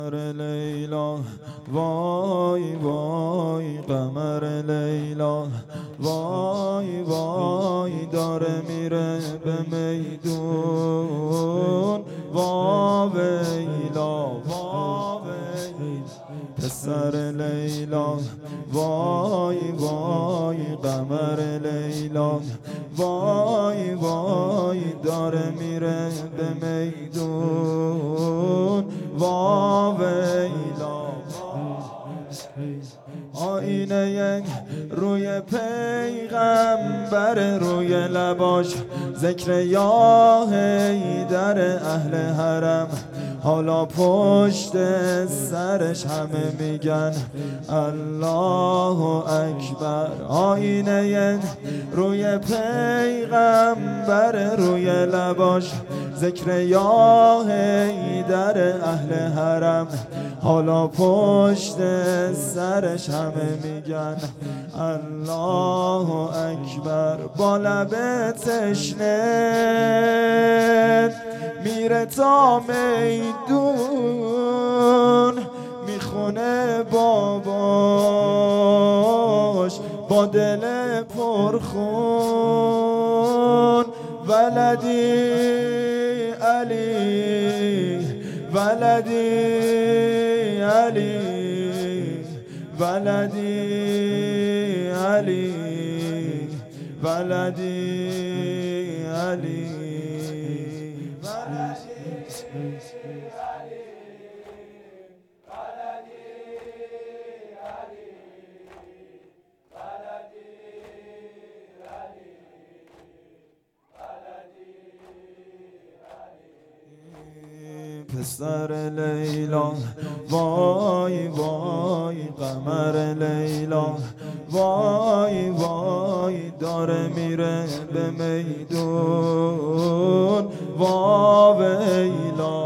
لیلا وای وای قمر لیلا وای وای داره میره به میدون وا ویلا وا پسر لیلا وای وای قمر لیلا وای وای داره میره به میدون وا ویلا آینه روی پیغمبر روی لباش ذکر یا حیدر اهل حرم حالا پشت سرش همه میگن الله اکبر آینه روی پیغمبر روی لباش ذکر یا حیدر اهل حرم حالا پشت سرش همه میگن الله اکبر با لب تشنه میره تا میدون میخونه باباش با دل پرخون ولدی علی ولدی علی ولدی علی ولدی علی پسر لیلا وای وای قمر لیلا وای وای داره میره به میدون وا ویلا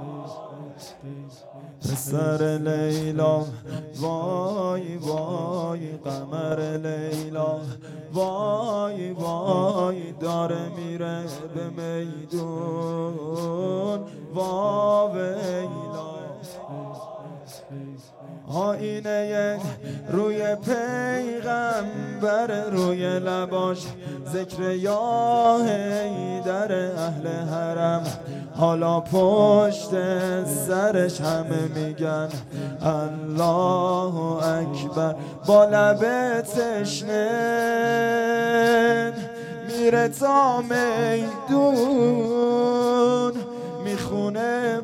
پسر لیلا وای وای قمر لیلا وای وای داره میره به میدون وا ویلا آینه روی پیغمبر روی لباش ذکر یا حیدر اهل حرم حالا پشت سرش همه میگن الله اکبر با لب تشنه میره تا میدون میخونه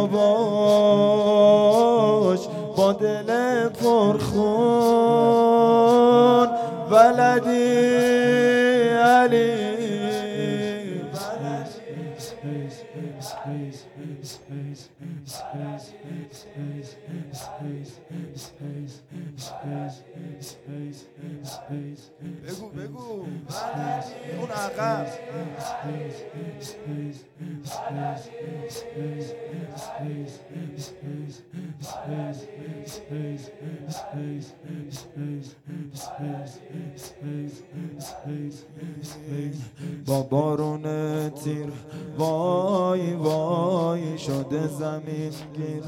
باباش با دل پرخون ولدی علی بگو بگو اون عقب با بارون تیر وای وای شده زمین گیر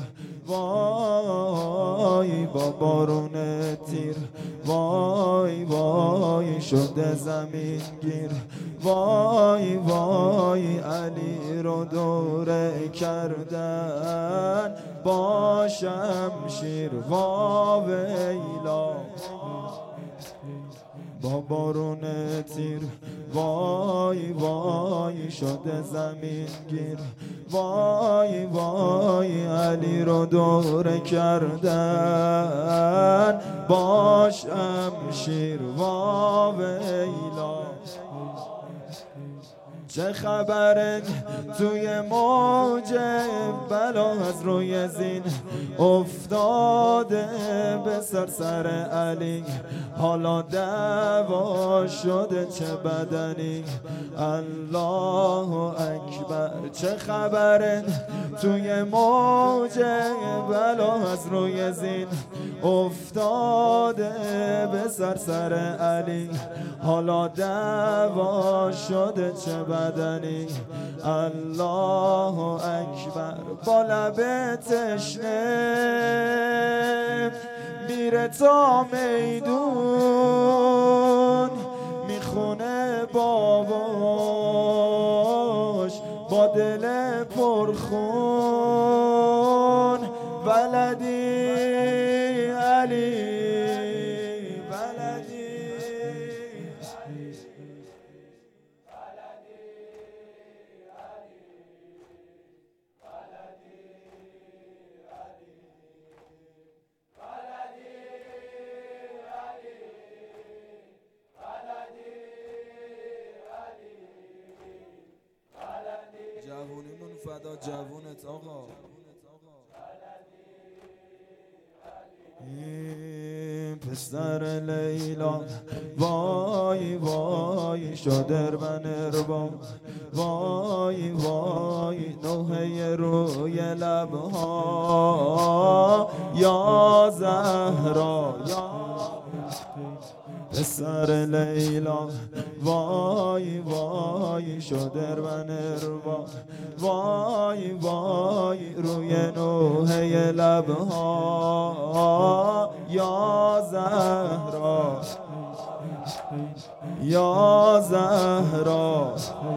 وای با بارون تیر وای وای شده زمین گیر وای وای علی رو دوره کردن با شمشیر وا ویلا با بارون تیر وای وای شده زمین گیر وای وای علی رو دوره کردن با شمشیر وا ویلا چه خبره توی موج بلا از روی زین افتاده به سر علی حالا دعوا شده چه بدنی الله اکبر چه خبره توی موج بلا از روی زین افتاده به سر علی حالا دعوا شده چه بدنی مدنی. الله اکبر با لب تشنه میره تا میدون، میخونه باباش با دل پرخون. ولدی علی ولدی جوونیمون فدا جوونت آقا. این پسر لیلا وای وای شدر بنربا، وای وای نوحه روی لبها یا زهرا یا پسر لیلا وای وای شدر بنربا، وای وای روی نوحه لبها یا زهرا یا زهرا.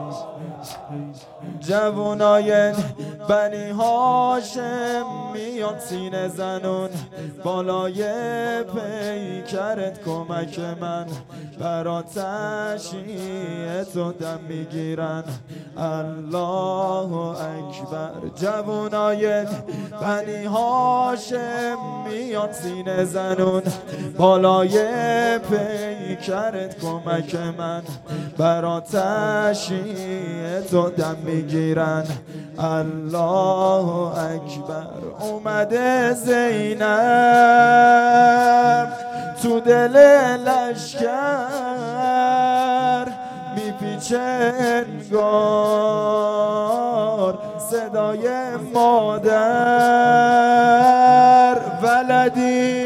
جوونای بنی هاشم میان سینه زنون، بالای پیکرت کمک من برا تشییع تو دم میگیرن. الله اکبر. جوونای بنی هاشم میان سینه زنون، بالای پیکرت کمک من برا تشییع تو دم میگیرن. الله اکبر. اومده زینب تو دل لشکر، میپیچه انگار صدای مادر. ولدی